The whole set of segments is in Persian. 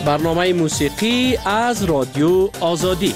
برنامه موسیقی از رادیو آزادی.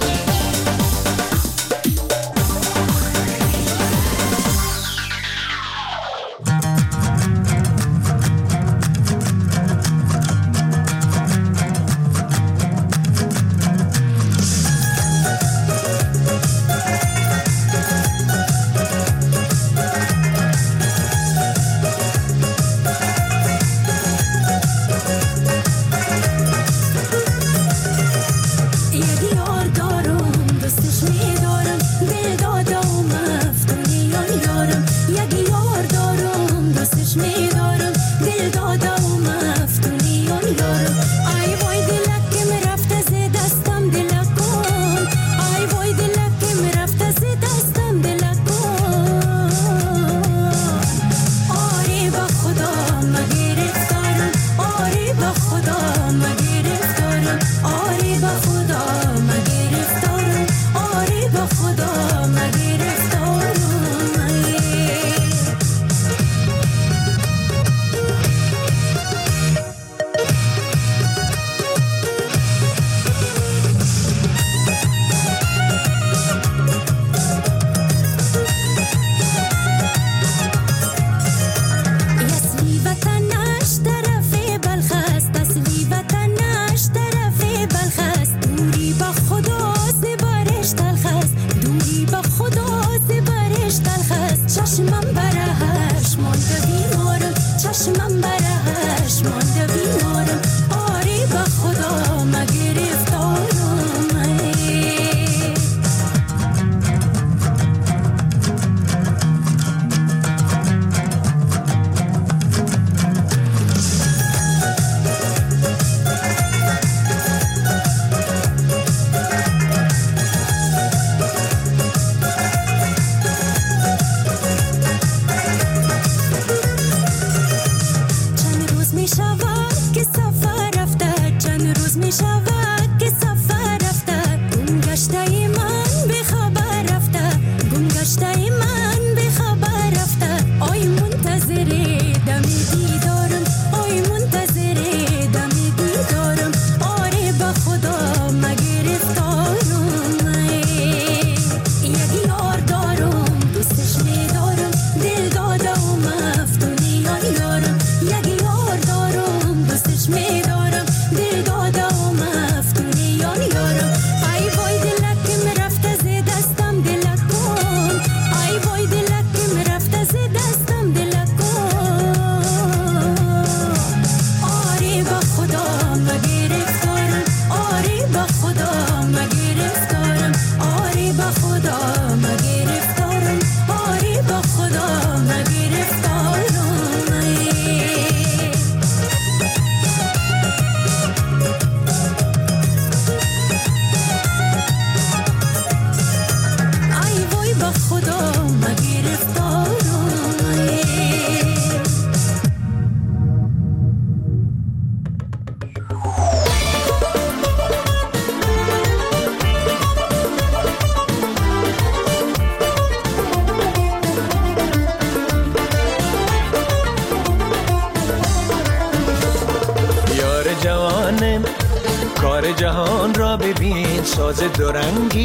کار جهان را ببین، ساز دورنگی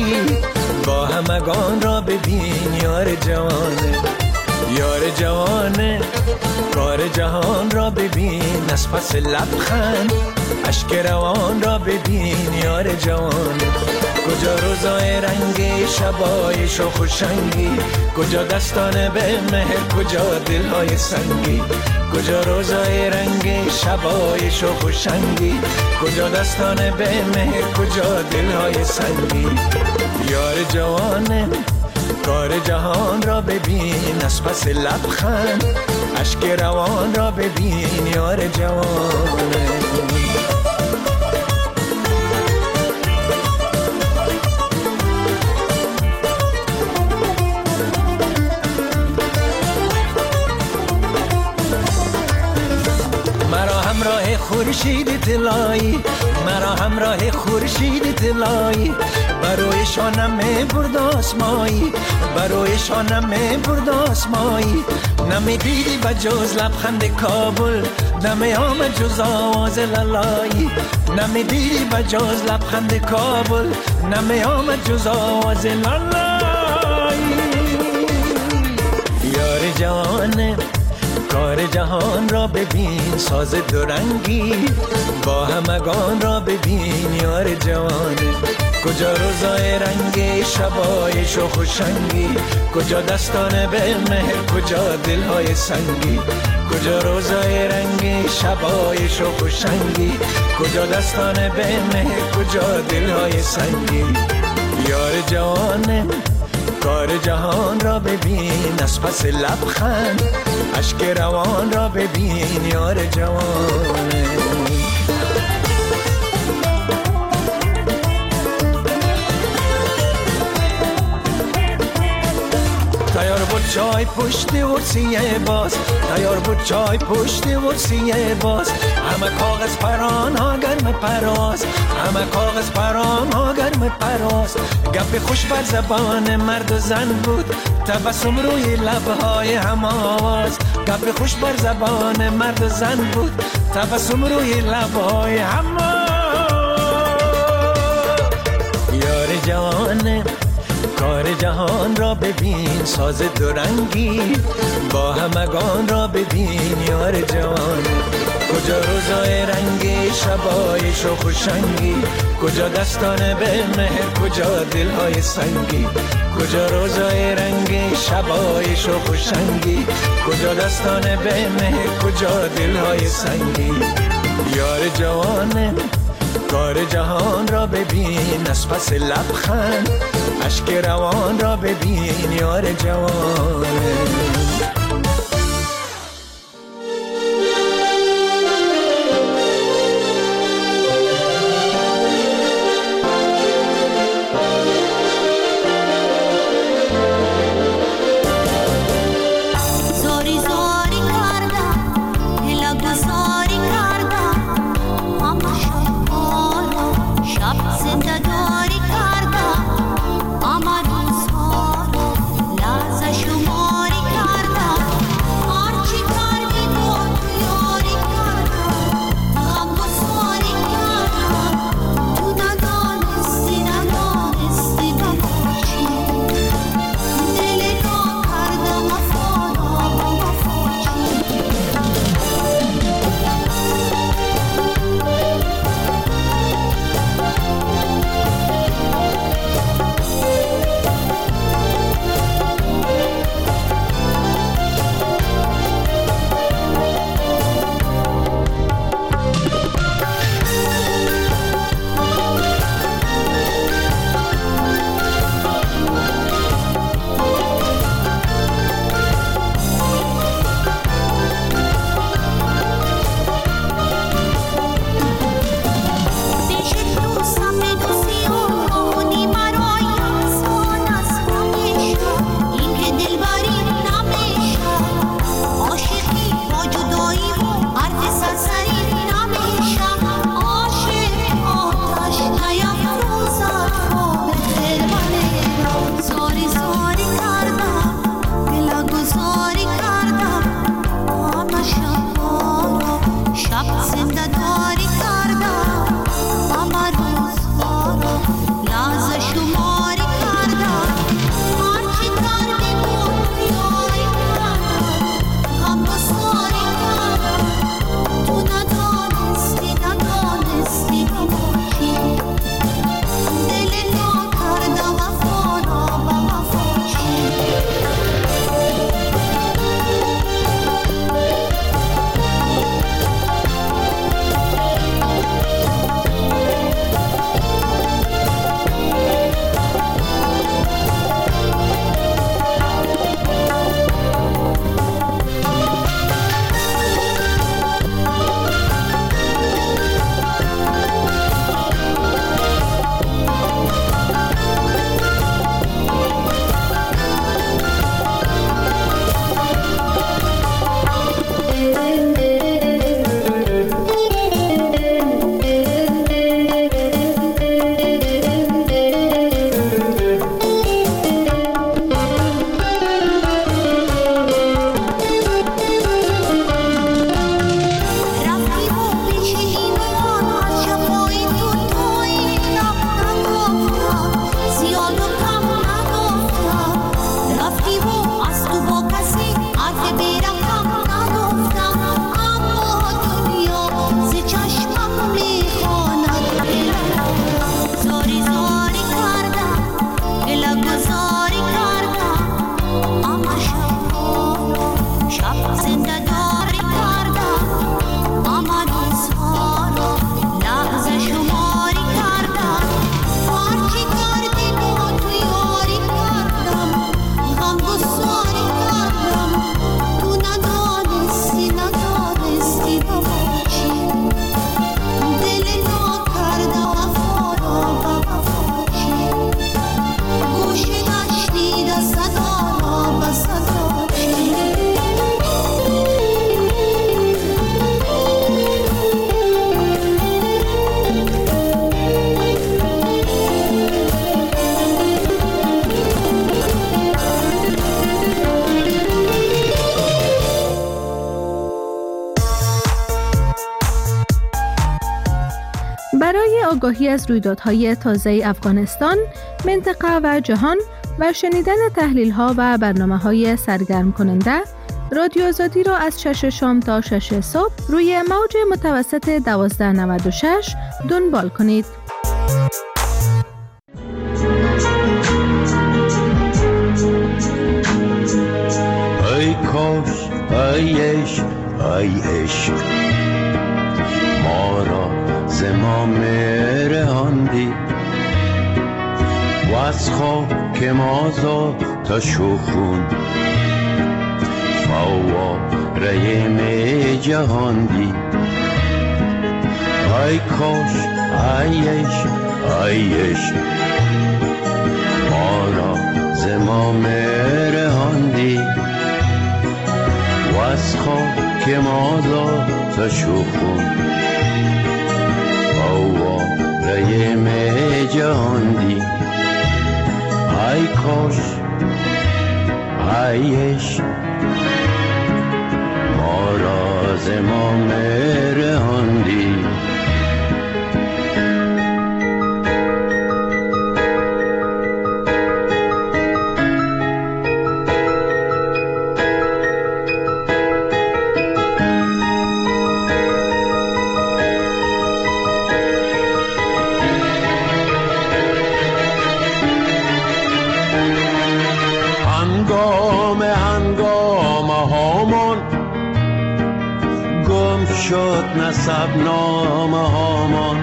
با همگان را ببین. یار جوانه، یار جوانه، کار جهان را ببین. از پس لبخند اشک روان را ببین. یار جوانه، کجا روزای رنگی، شبای شوخ و شنگی، کجا دستان به مهر، کجا دلهای سنگی. کجا روزای رنگی، شبای شوخ و شنگی، کجا دستان به مهر، کجا دلهای سنگی. یار جوانه، کار جهان را ببین. از پس لبخند اشک روان را ببین. یار جوانه. خورشید طلایی، مرا همراه خورشید طلایی، بروی شانم برد آسمایی، بروی شانم برد آسمایی. نمی دیدی و جز لبخند کابل، نمی آمد جز آواز لالایی، نمی دیدی و جز لبخند کابل، نمی آمد جز آواز لالایی. یار جوانه کار جهان را ببین، ساز دورنگی با همگان را ببین. یار جوانه کجا روزای رنگی، شبای شوخ و شنگی، کجا دستان به مهر، کجا دلهای سنگی، کجا روزای رنگی، شبای شوخ و شنگی، کجا دستان به مهر، کجا دلهای سنگی. یار جوانه کار جهان را ببین، از پس لبخند اشک روان را ببین. یار جوانه تیار بود چای پشت ورسیه باز، تیار بود چای پشت ورسیه باز. همه کاغذ پران ها گرم پرواز، همه کاغذ پران ها گرم پرواز. گپ خوش بر زبان مرد و زن بود، تبسم روی لبهای هم آواز. گپ خوش بر زبان مرد و زن بود، تبسم روی لبهای هم آواز. یار جوانه کار جهان را ببین، ساز دورنگی با همگان را ببین. یار جوانه کجا روزای رنگی، شبای شوخ و شنگی، کجا دستان به مهر، کجا دلهای سنگی، کجا روزای رنگی، شبای شوخ و شنگی، کجا دستان به مهر، کجا دلهای سنگی. یار جوانه کار جهان را ببین، از پس لبخند اشک روان را ببین. یار جوانه شماری آگاهی از رویدادهای تازه افغانستان، منطقه و جهان و شنیدن تحلیل‌ها و برنامه‌های سرگرم کننده، رادیو آزادی را از 6 شام تا 6 صبح روی موج متوسط 1296 دنبال کنید. ای کاش، ای عشق، ای عشق، ما را ز ما رهاندی و از خاک ما زآتش و خون فواره می جهاندی. ای کاش، ای عشق، ای عشق، ما را ز ما رهاندی و از خاک ما زآتش و خون فواره می جهاندی. ای کاش، ای عشق، ما را ز ما رهاندی. شد نسب نامه هامان،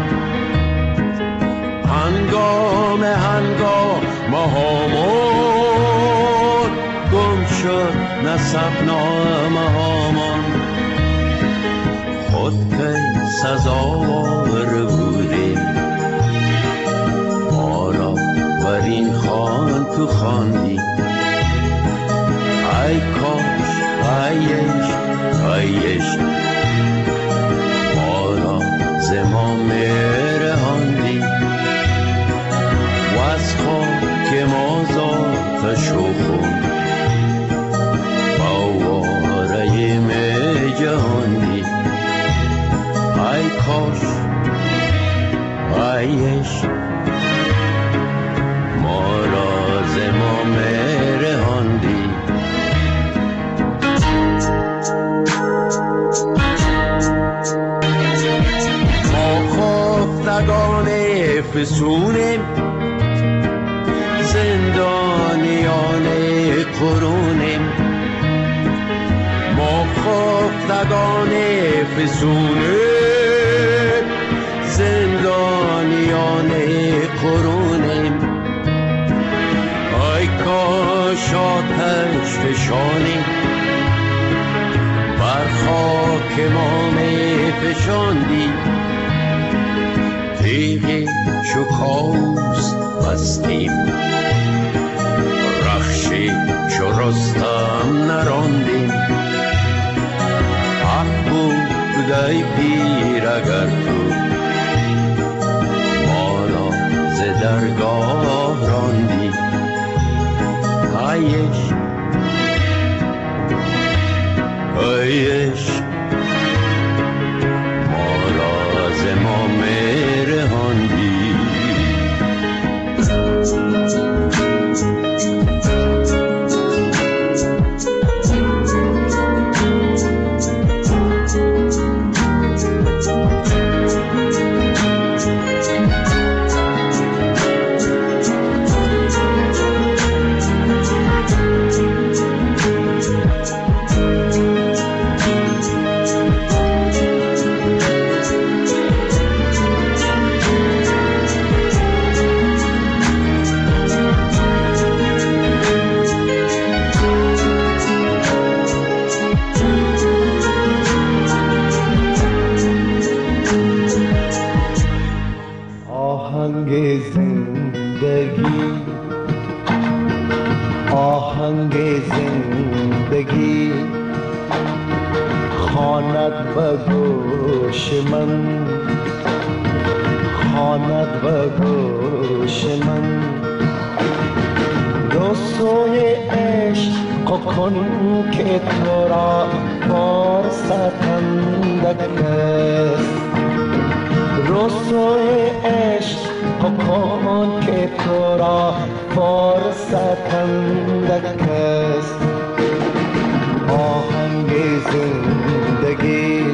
هنگام هامان گم شد نسب نامه هامان. خود پی سزاوار بودیم، ما را بر این خوان تو خواندی. ای کاش، ای عشق، ای عشق، ز ما رهاندی و از خاک ما زآتش و خون فواره می جهاندی. ای کاش، ای عشق، ما را ز ما رهاندی. خفتگان فسونیم، زندانیان قرونیم. ما خفتگان فسونیم، زندانیان قرونیم. ای کاش آتش فشانیم، بر خاک ما می فشاندی. تیغ شکاست بستیم، رخشی چو رستم نراندیم. حق بود ای پیر اگر تو ما را ز درگاه راندی. ای عشق، ای عشق، ما را ز ما رهاندی. آهنگ زندگی خواند به گوش من، خواند به گوش من. رسوی عشق کن که تو را فرصت اندک است، رسوی عشق کن که تو را فرصت اندک است. آهنگ زندگی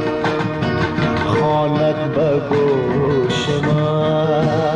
خواند به گوش من.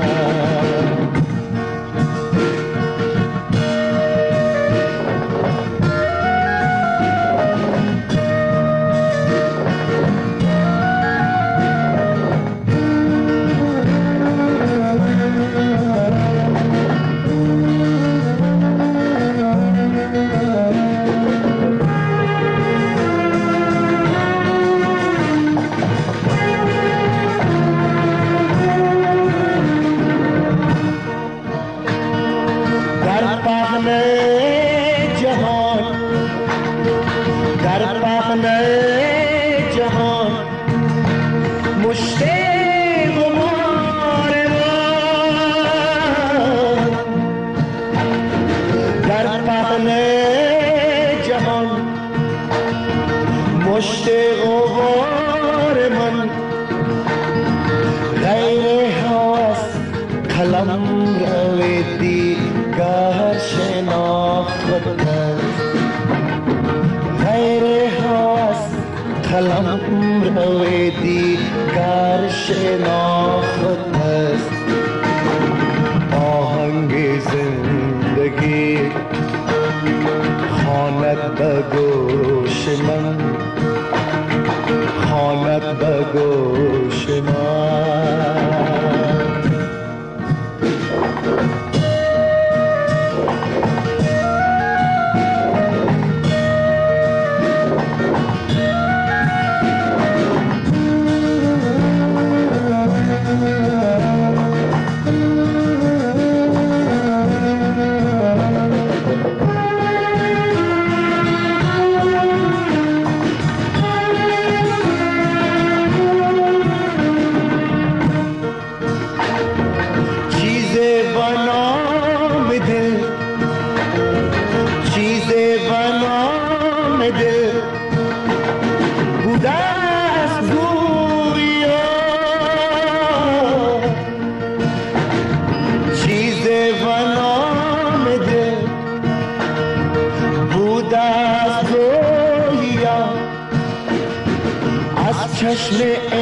چشم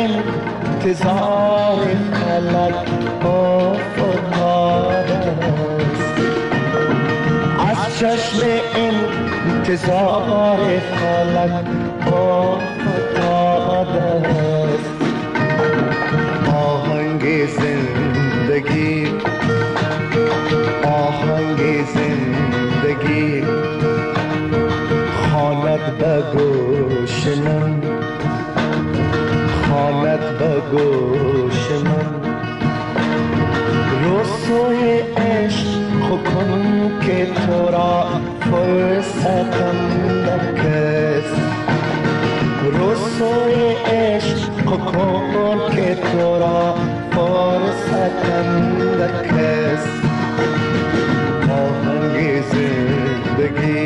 انتظار فلک افتاده است، از چشم انتظار فلک افتاده است. آهنگ زندگی، آهنگ زندگی خواند به گوش من، خواند به گوش من. رسوی عشق کن که تو را فرصت اندک است. رسوی عشق کن که تو را فرصت اندک است. آهنگ زندگی،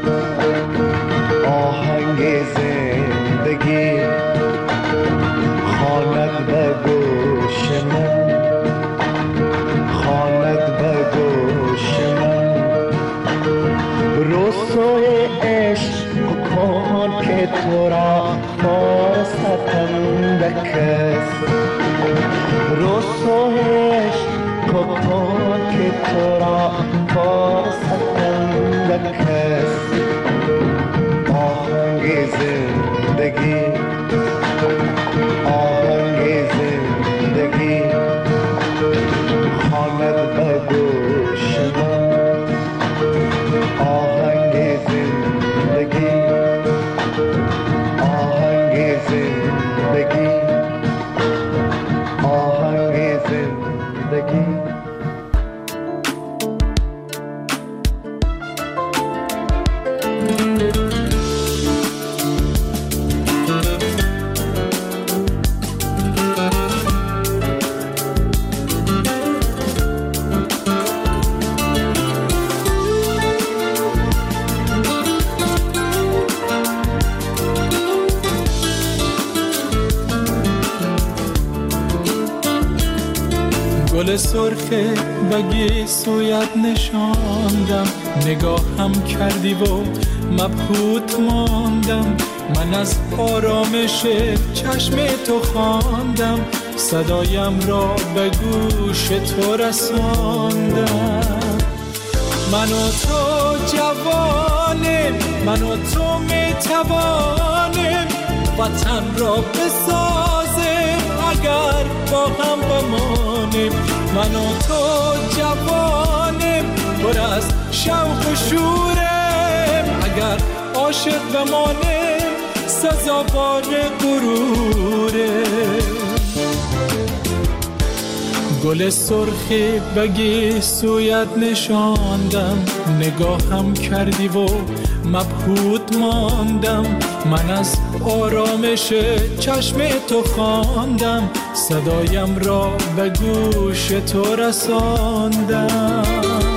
آهنگ زندگی خواند به گوش من، خواند به گوش من. رسوی عشق کن که تو را فرصت اندک است. رسوی عشق کن که تو را فرصت اندک است. آهنگ زندگی، آهنگ زندگی خواند به گوش من. آهنگ زندگی، آهنگ زندگی، آهنگ زندگی. گل سرخ بگی سویت نشاندم، نگاهم کردی و مبهوت ماندم. من از آرامش چشم تو خواندم، صدایم را به گوش تو رساندم. من و تو جوانیم، من و تو میتوانیم وطن را بسازیم اگر با هم بمانیم. من و تو جوانیم پر از شوق و شوریم، اگر عاشق بمانیم سزاوار غروریم. گل سرخی بگی سویت نشاندم، نگاهم کردی و مبهوت ماندم. من از آرامش چشم تو خواندم، صدایم را به گوش تو رساندم.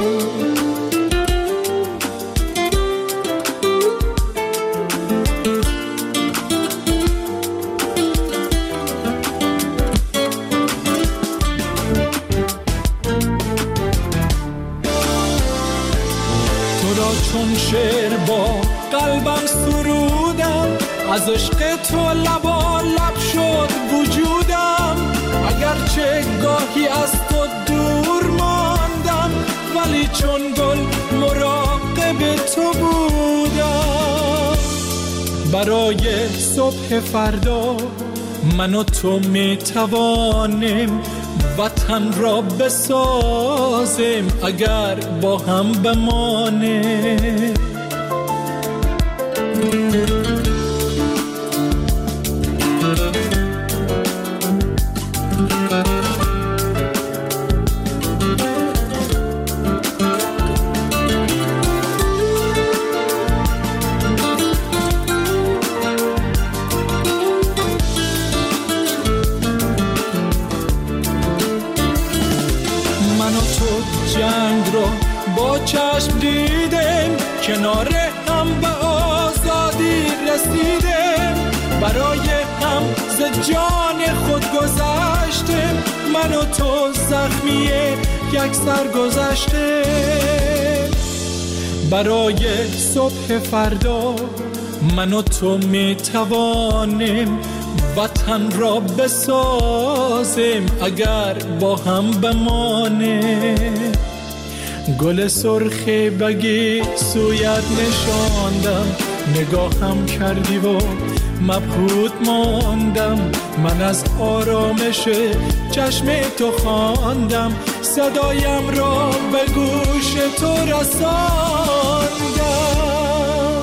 چون شعر با قلبم سرودم، از عشق تو لبالب شد وجودم. اگرچه گاهی از تو دور ماندم، ولی چون گل مراقب تو بودم. برای صبح فردا من و تو میتوانیم وطن را بسازیم اگر با هم بمانیم. با چشم دیدیم کنار هم به آزادی رسیدیم، برای هم ز جان خود گذشتیم. من و تو زخمی یک سر گذشتیم. برای صبح فردا من و تو میتوانیم وطن را بسازیم اگر با هم بمانیم. گل سرخی بگی سویت نشاندم، نگاهم کردی و مبهوت ماندم. من از آرامش چشم تو خواندم، صدایم را به گوش تو رساندم.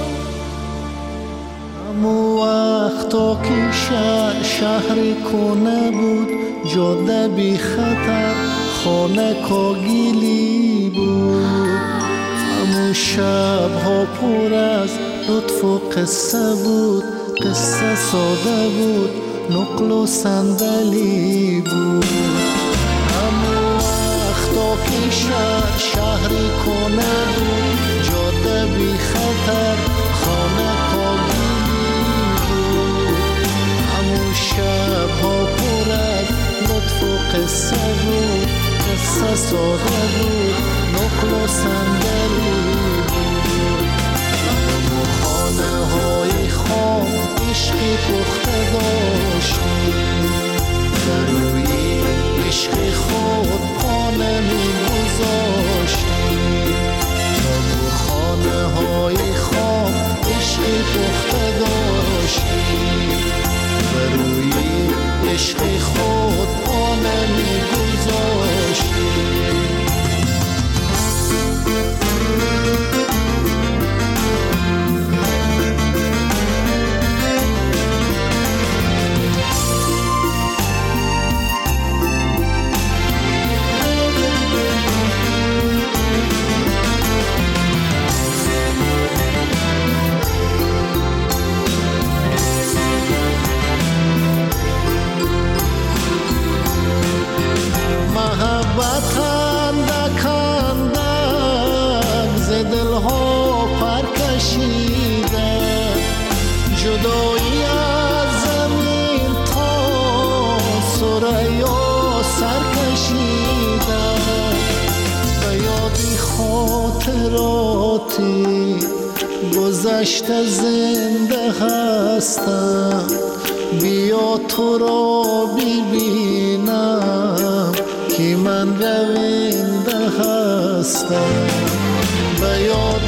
همو وقتا که شهر کنه بود، جاده بی خطر خانه کاگیلی بود. همو شبها پر از لطف و قصه بود، قصه ساده بود نقل و صندلی بود. همو وقتا که شهری کنه بود، جاده بی خطر خانه کاگیلی بود. همو شبها پر از لطف و قصه بود، قصه ساده بود نقل و صندلی بود. همو خانه های خام عشقی پخته داشتیم، در روی عشق خود پا نمی گذاشتیم. تا خاطراتی گذشته زنده هستم، بیا تو را ببینم که من رونده هستم. به یاد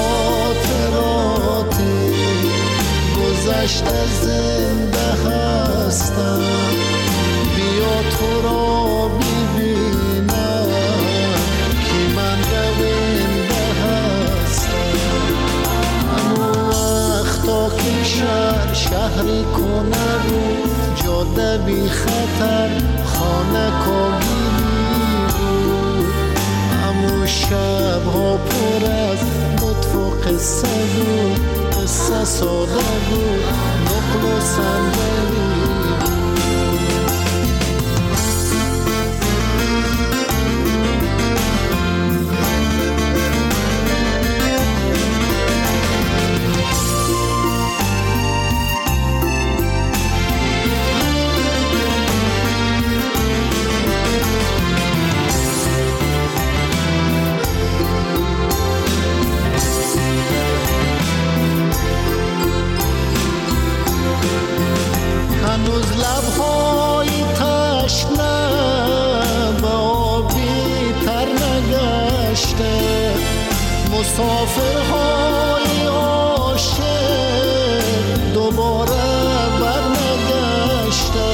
خاطراتی گذشته زنده هستم، بیا تو را ببینم که من رونده هستم. همون وقتا که شهری کنه بود، جاده بی خطر خانه کاگیلی بود. همون شبها پر از لطف و قصه بود، قصه ساده بود، نقل و صندلی هنوز لبهای تشنه به آبی تر نگشته، مسافرهای عاشق دوباره بر نگشته.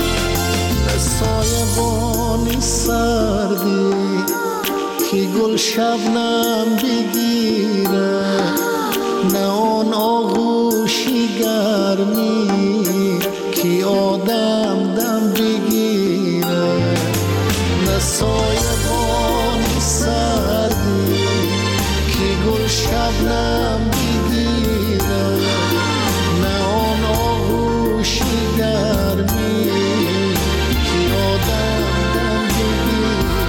سایبانی سردی که گل شبنم بگیره، نه آن آغوشی گرمی که آدم دم بگیره. نه سایبانی سردی که گل شبنم بگیره، نه آن آغوشی گرمی که آدم دم بگیره.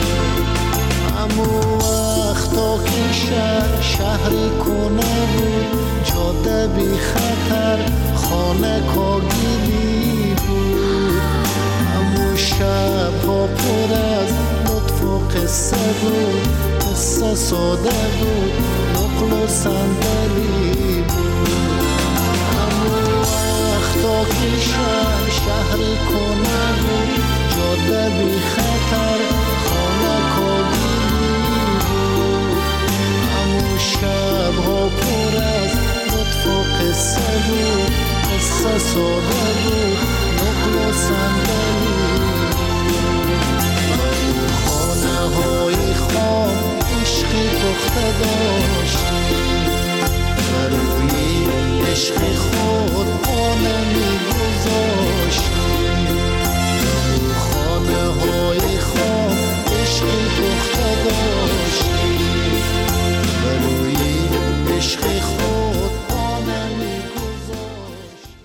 همون وقتا که شهری کنه بود، جاده بی خطر خانه کاگیلی بود. همون شبها پر از لطف و قصه بود، قصه ساده بود، نقل و صندلی بود. همون وقتا که شهری کنه بود، جاده بی خطر خانه کاگیلی بود. همون شبها پر از لطف و قصه بود، قصه ساده بود، نقل و صندلی. خانه های خام عشقی پخته داشتی، بر روی عشق خود پا نمی‌گذاشتی. خانه های خام عشقی پخته داشتی، بر روی عشق خود پا نمی‌گذاشتی.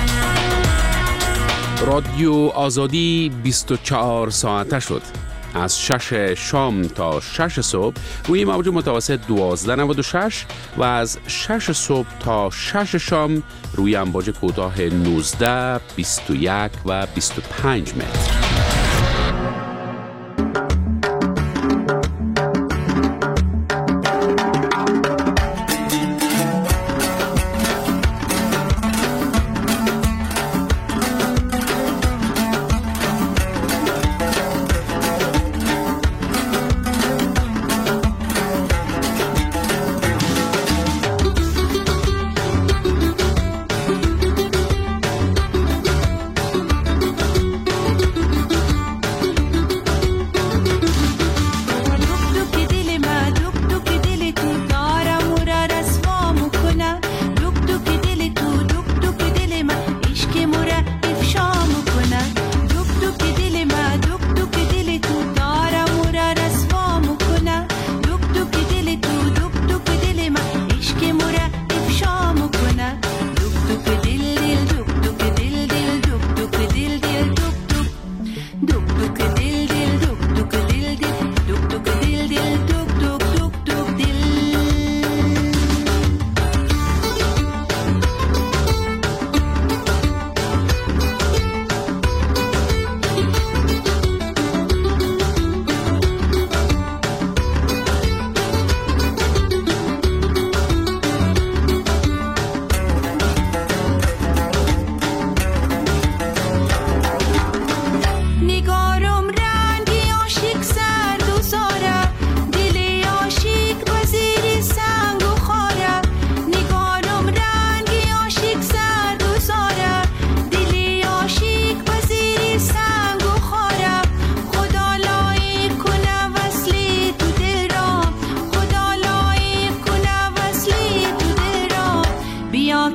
رادیو آزادی 24 ساعته شد. از 6 شام تا 6 صبح روی موج متوسط 1296 و از 6 صبح تا 6 شام روی امواج کوتاه 19، 21 و 25 متر.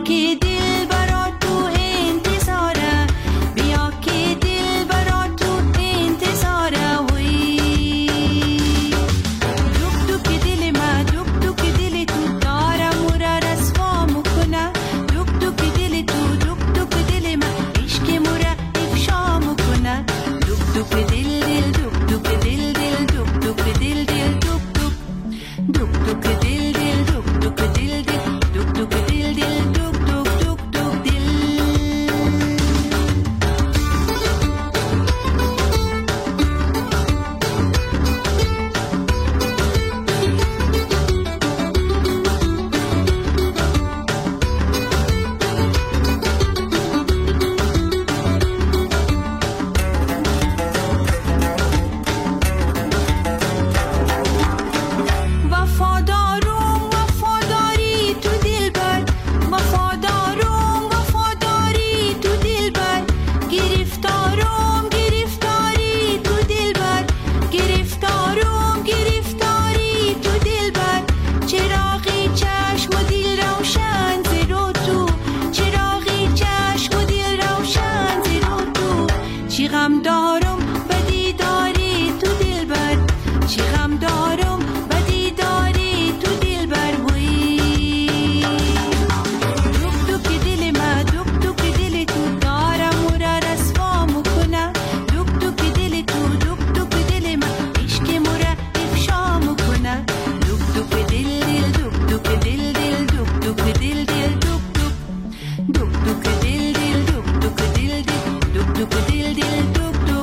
که دل برا تو انتظاره، بیا که دل برا تو انتظاره. وی دک دک دل ما، دک دک دل تو داره مورا رسوا مکنه. دک دک دل تو، دک دک دل ما، عشق مورا افشا مکنه. دک دک دل دل، دک دک دل دل، دک دک دل دل، دک دک دک دل دل، دک دک دل دل، دک دک دل دل، دک دک دک دک دل. وفادارم وفاداری تو دلبر، وفادارم وفاداری تو دلبر. گرفتارم گرفتاری تو دلبر، گرفتارم گرفتاری تو دلبر. چراغی چشم و دل روشن زیرو تو، چراغی چشم و دل روشن زیرو تو. چی غم دارم بدی داری تو دلبر، چی غم دارم بدی داری تو دلبر. وی دک دک دل ما، دک دک دل تو داره مورا رسوا مکنه. دک دک دل تو، دک دک دل ما، عشق مورا افشا مکنه. دک دک دل دل، دک دک دل دل، دک دک دل دل، دک دک دل دل، دک دک دل دل، دک دک دل دل، دک دک دک دل.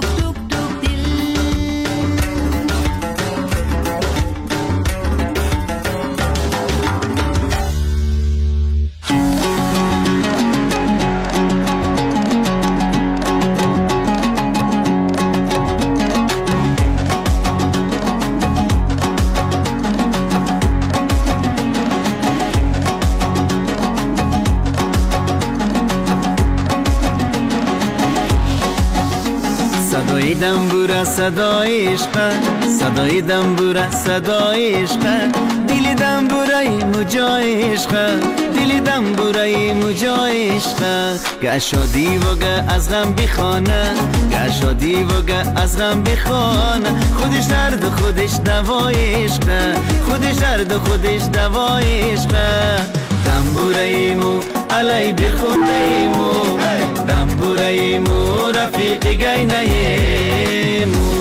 صدای دنبوره صدای عشق، صدای دنبوره صدای عشق. دل دنبوره مجای عشق، دل دنبوره مجای عشق. گه شادی و گه از غم بخانه، گه شادی و گه از غم بخانه. خودش درد و خودش دوای عشق، خودش درد و خودش دوای عشق. دنبوره مو علی بخونده مو، دنبوره مو رفیق گینه مو.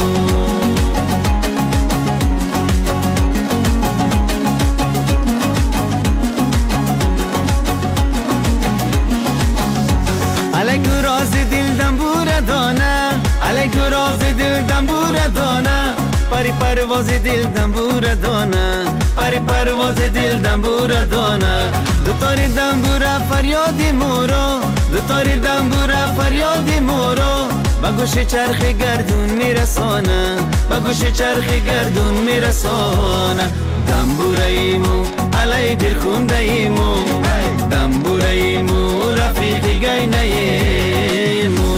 علیکو راز دل دنبوره دانه، علیکو راز دل دنبوره دانه. پری پرواز دل دنبوره دانه، پری پرواز دل دنبوره دانه. دوتاری دنبوره فریادی مورو، دوتاری دنبوره فریادی مورو. با گوش چرخ گردون میرسانه، با گوش چرخ گردون میرسانه. دنبوره ایمو علی دل خونده ایمو، دنبوره ایمو رفیق گینه ایمو.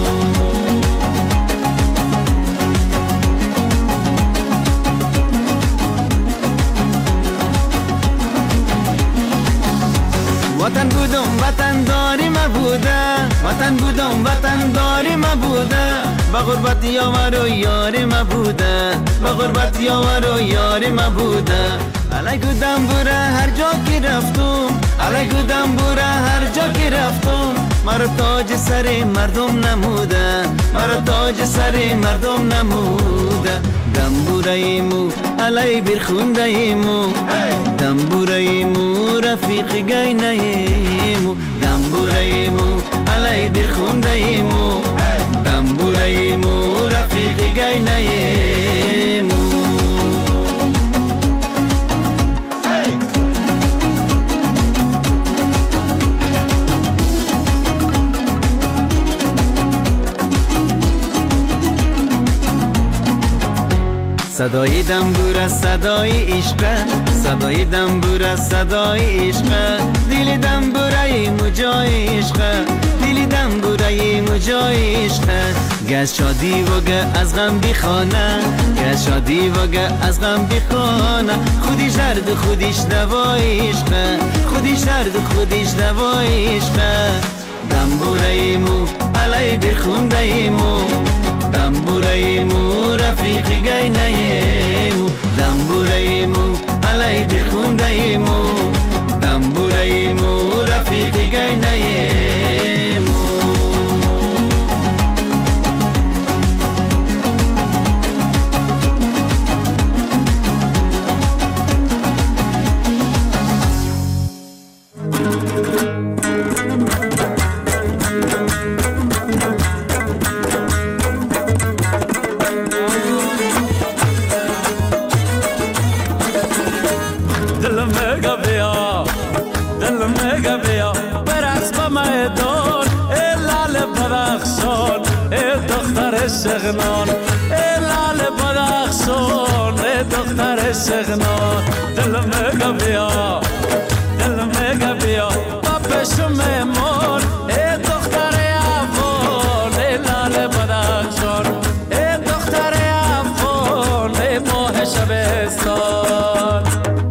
وطن بودم وطن داری ما بوده، وطن بودم وطن داری ما بوده. با غربت یاور و یاری ما بوده، با غربت یاور و یاری ما بوده. علیکو دنبوره هر جا که رفتم، علیکو دنبوره هر جا که رفتم. مرا تاج سر مردم نموده، مرا تاج سر مردم نموده. دنبوره ایمو علی برخونده ایمو، دنبوره ایمو رفیق گینه ایمو. دنبوره ایمو علی برخونده ایمو، دنبوره ایمو رفیق گینه ایمو. صدای دنبوره صدای عشق، صدای دنبوره صدای عشق. دل دنبوره مجای عشق، دل دنبوره مجای عشقه گز شادی و گه از غم بیخانه گز شادی و گه از غم بیخانه خودیش درد و خودیش دوای عشقه خودیش درد و خودیش دوای عشقه دنبوره مو علی بخونده ایمو دنبوره ایمو رفیقی گینه ایمو دنبوره ایمو علی بخونده ایمو دنبوره ایمو رفیقی گینه ایمو سغنان لال بدخشان دختر سغنان دل میگه بیا دل میگه بیا بابشم مون دختر افغان لال بدخشان دختر افغان ماه شبستان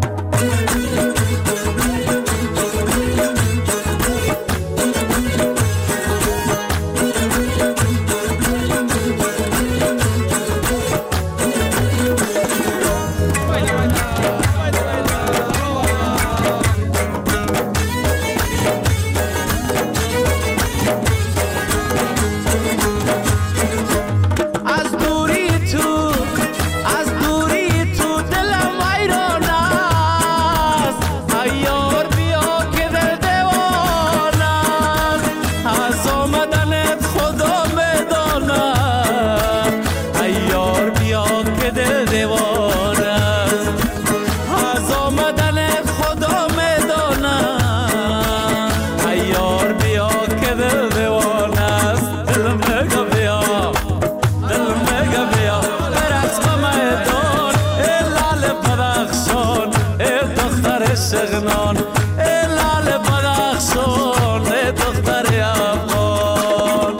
سغنان لال بدخشان دختر افغان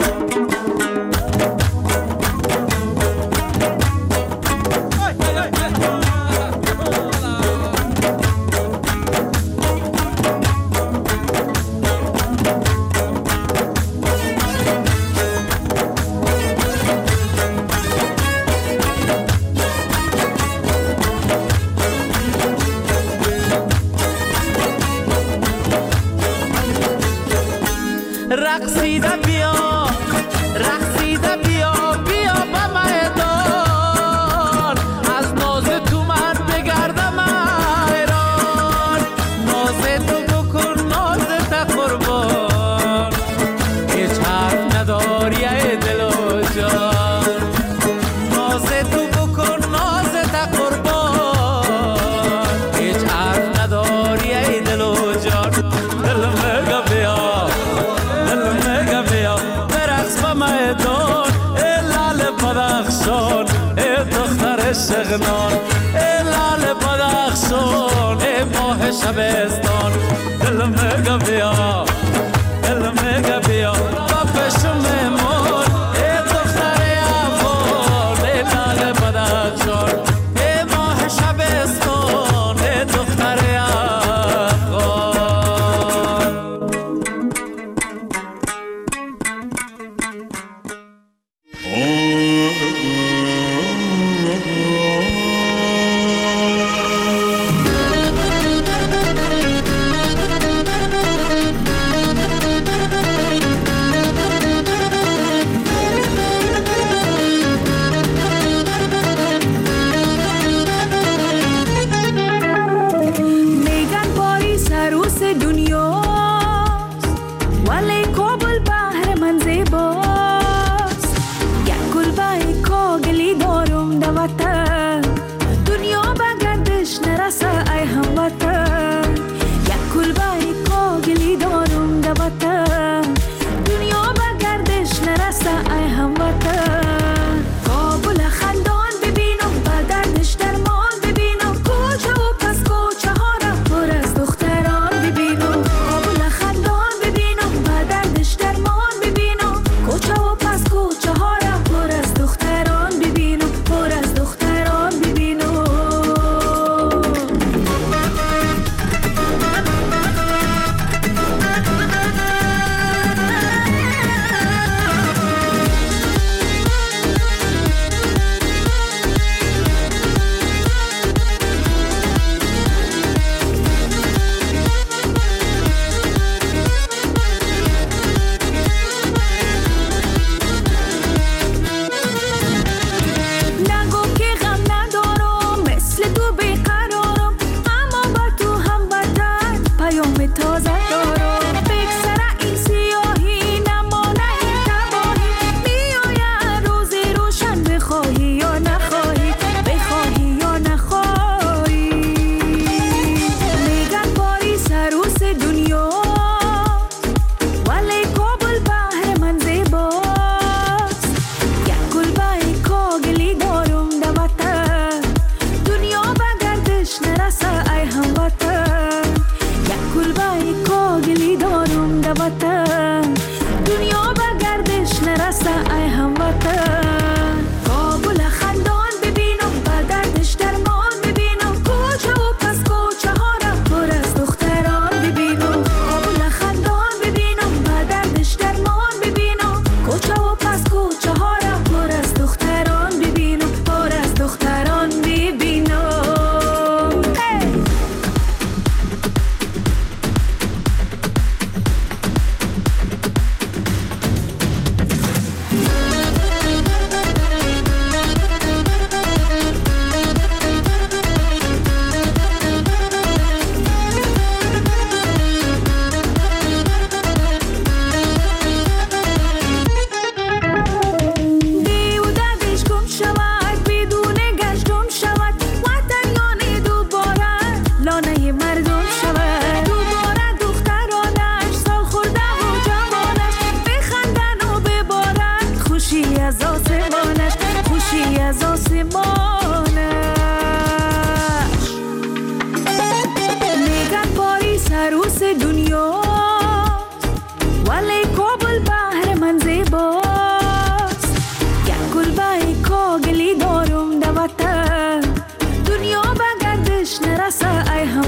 رقصیده بیا رقصیده بیا بیا به میدان از ناز تو من بگردم ایران ناز تو بکن ناز تا قربان هیچ حرف نداری ای دل و جان ناز تو بکن ناز تا قربان هیچ حرف نداری ای دل و جان دل میگه بیا میدان لال بدخشان دختر سغنان لال بدخشان ماه شبستان دل میگه بیا دل میگه بیا بابشم مون دختر افغان لال بدخشان ماه شبستان دختر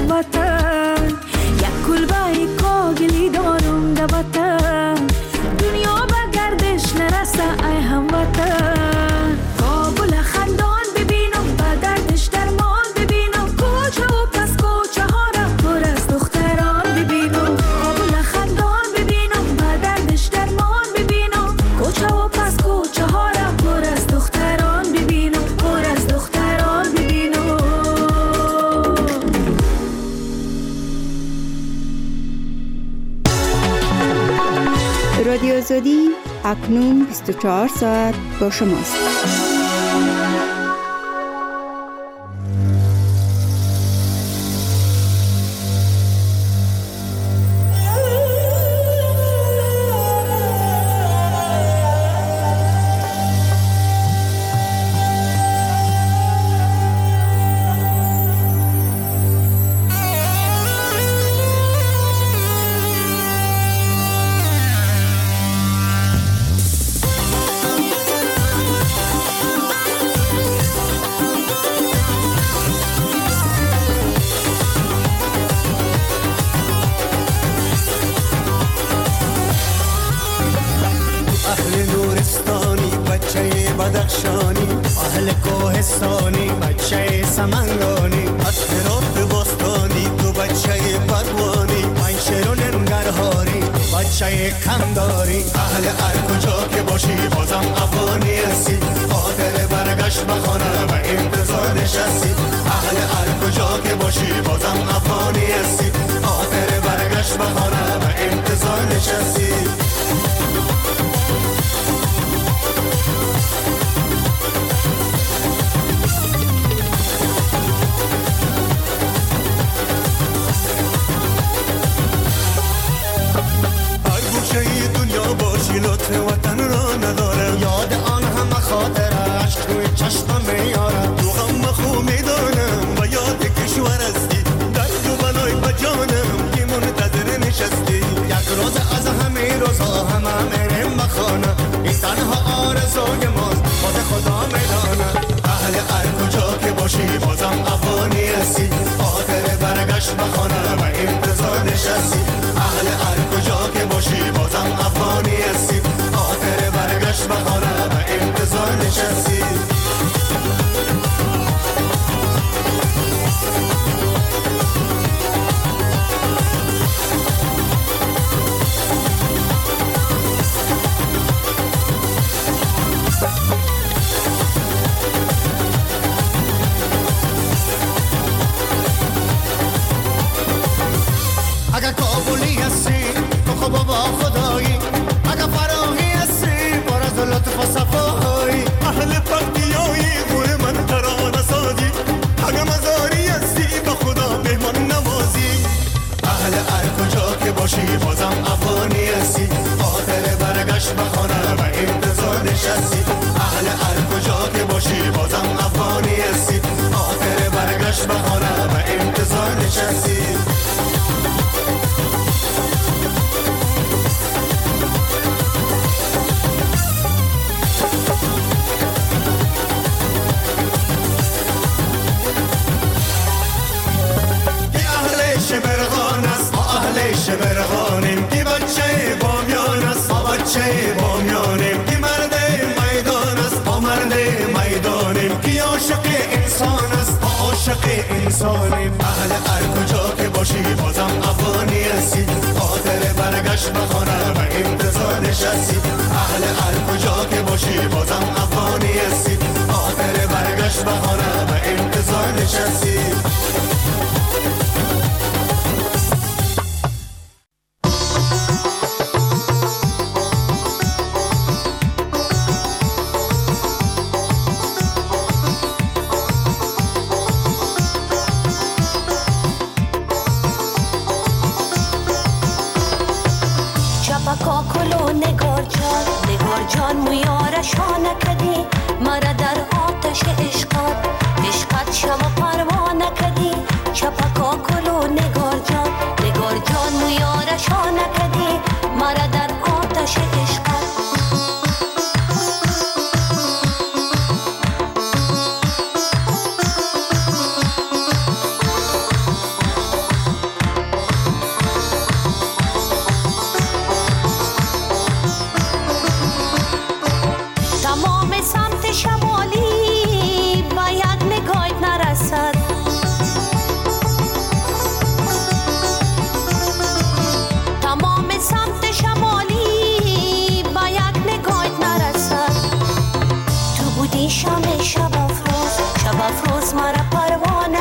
وطن یک کلبه کاغلی دارم در وطن دنیا به گردش نرسه ای هموطن کابل خندان ببینم به دردش درمان ببینم کوچه و پس کوچه ها را پر از دختران ببینم کابل خندان ببینم به دردش درمان ببینم کوچه و پس کوچه ها را پر از دختران ببینم پر از دختران ببینم. رادیو آزادی اکنون 24 ساعت با شماست. بدخشانی اهل کوهستانی بچه سمنگانی از هرات باستانی تو بچه پروانی من شیرون ننگرهاری بچه کمداری اهل هر کجا که باشی بازم افغانی هستی خاطر برگشت به خانه و انتظار نشستی اهل هر کجا که باشی بازم افغانی هستی خاطر برگشت به خانه و انتظار نشستی. لطف وطن را نداره یاد آن همه خاطره عشق روی چشمم میاره تو غم خو میدانم و یاد کشور هستی درد و بلای بجانم که منتظر نشستی یک روز از همه روزها همه میریم بخانه این تنها آرزوی ماست خود خدا میدانه اهل هر کجا که باشی بازم افغانی هستی خاطر برگشت بخانه و انتظار نشستی اهل هر کجا که باشی بازم افغانی هستی خاطر برگشت بخانه و انتظار نشستی. اگه کابلی هستی تو بابا خدایی اگه فراهی هستی پر از لطف و صفایی اهل پکتیایی گور من ترانه سازی اگه مزاری هستی به خدا مهمان نوازی اهل هر کجا که باشی بازم افغانی هستی خاطر برگشت به خانه و انتظار نشستی اهل هر کجا که باشی بازم افغانی هستی خاطر برگشت به خانه و انتظار نشستی. شبرغانیم کی بچه بامیان است ما بچه بامیانیم کی مرد میدان است ما مرد میدانیم کی عاشق انسان است ما عاشق انسانیم اهل هر کجا که باشی بازم افغانی هستی خاطر برگشت به خانه و انتظار نشستی اهل هر کجا که باشی بازم افغانی هستی خاطر برگشت به خانه و انتظار نشستی. جان مویارشانه کدی مرا در آتش عشقات عشقات شما پروانه کدی چپکا کلو نگار جان مویارشانه کدی مرا در آتش عشقات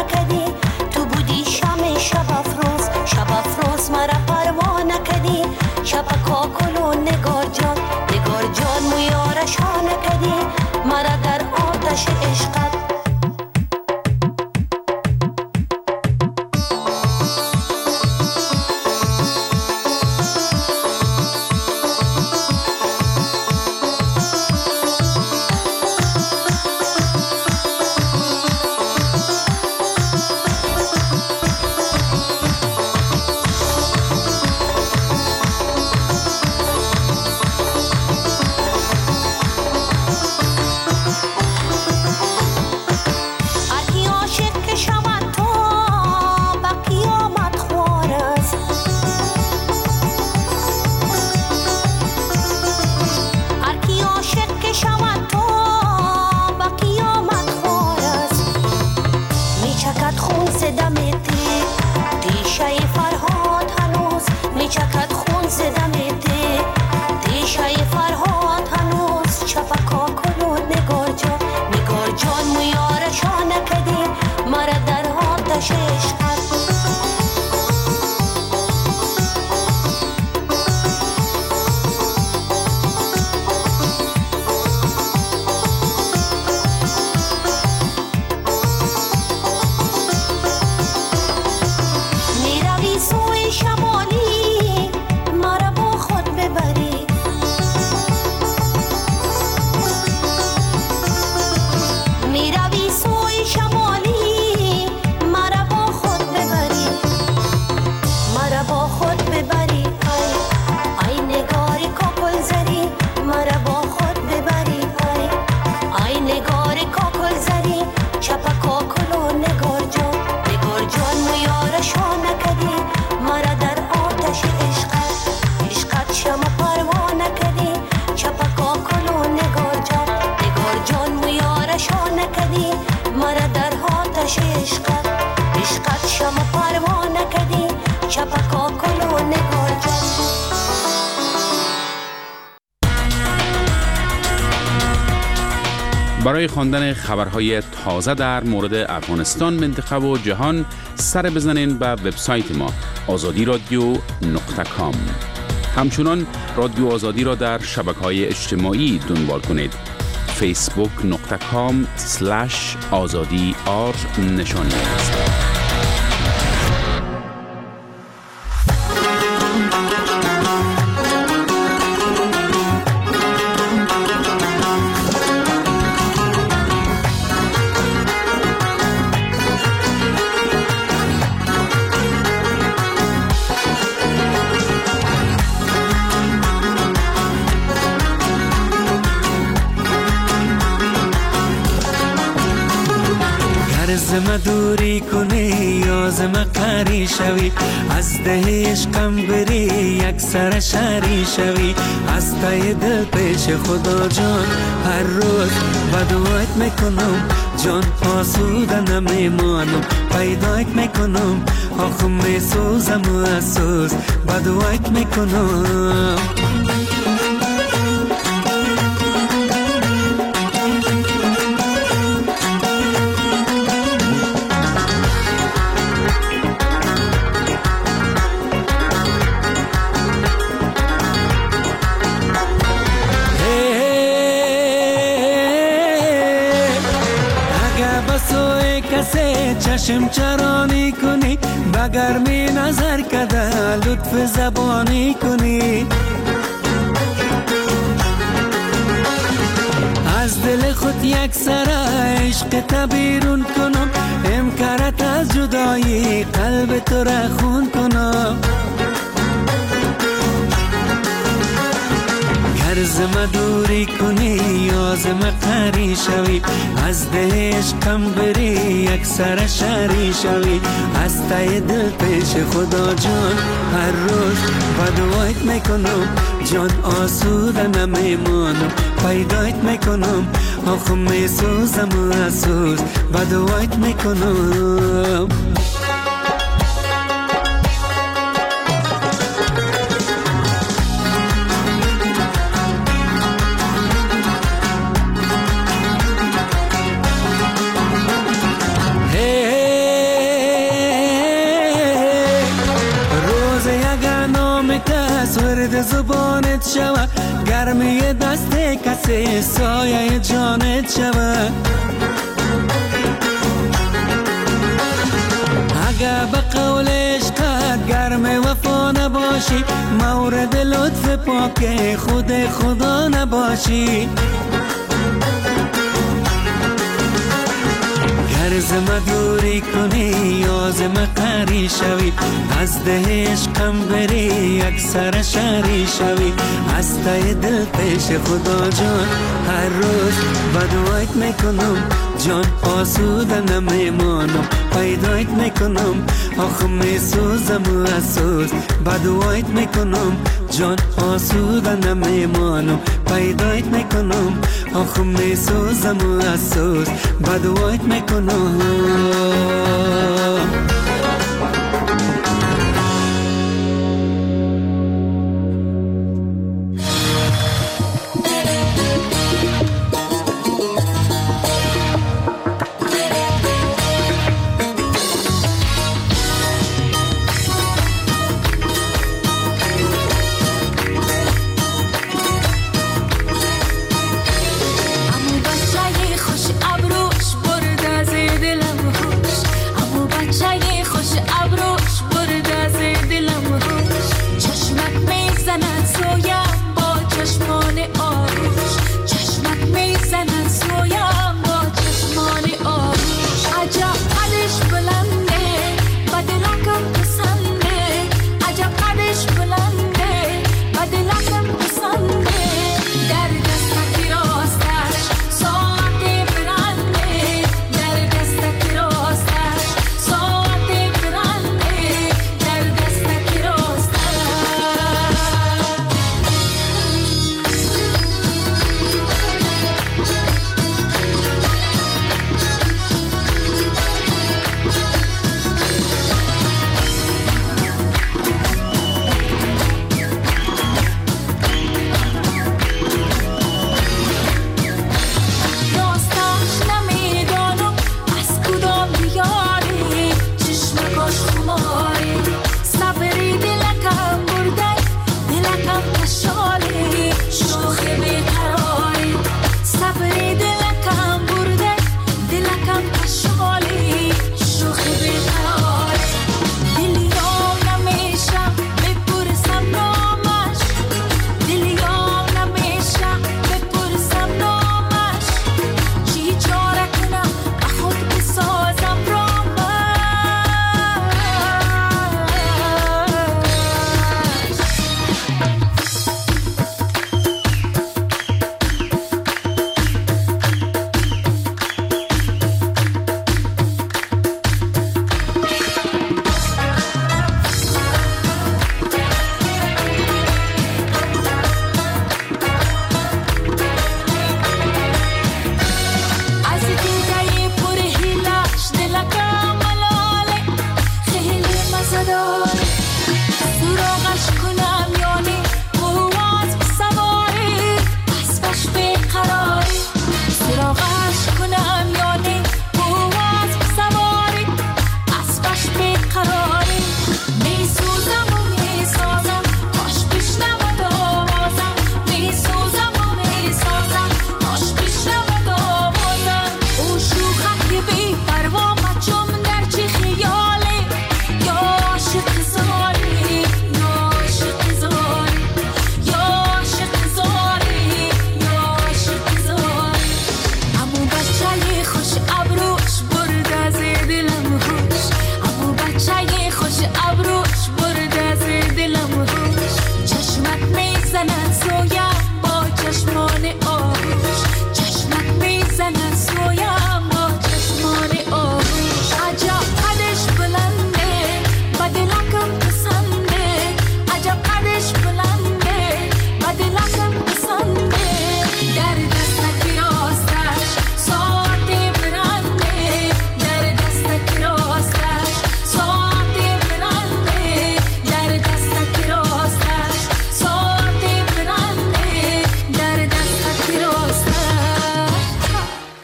نکدی تو بودی شم شب افروز مرا پروا نکدی شب کاکل و نگار جان مویارش ها نکدی مرا در آتش عشقت برای خواندن خبرهای تازه در مورد افغانستان، منطقه و جهان سر بزنین به وبسایت ما azadi.radio.com. همچنان رادیو آزادی را در شبکه‌های اجتماعی دنبال کنید. facebook.com/azadi_r نشان است. زم دوری کنی یا زم قری شوی از ده عشقم بری یک سر شری شوی از تای دل پیش خدا جان هر روز بدوایت میکنم جان آسوده نمیمانم پیدایت میکنم آخه میسوزم و اسوز بدوایت میکنم چشم چرانی کنی بگرمی نظر کده لطف زبانی کنی از دل خود یک سر عشق تبیرون کنم امکارت از جدایی قلب تو را خون کنم زم دوری کنی یا زم قری شوی از ده عشقم بری یک سر شری شوی از تای دل پیش خدا جان هر روز بدوایت میکنم جان آسوده نمیمانم پیدایت میکنم آخه میسوزم و اسوز بدوایت میکنم گرد زبانت شود، گرمی دست کسی سایه جانت شود. اگه به قولش قد گرم وفا نباشی، مورد لطف پاک خود خدا نباشی. گر ز ما دوری کنی یا ز ما قری شوی، از ده عشقم بری اکثر شری شوی. از ته دل پیش خدا جان هر روز بدوایت میکنم، جان آسوده نمیمانم. پیدایت میکنم آخ میسوزم و اسوز، بدوایت میکنم جان آسوده نمیمانم. پیدایت میکنم آخ میسوزم و اسوز، بدوایت میکنم.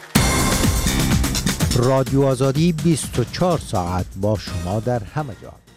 رادیو آزادی 24 ساعت با شما در همه جا.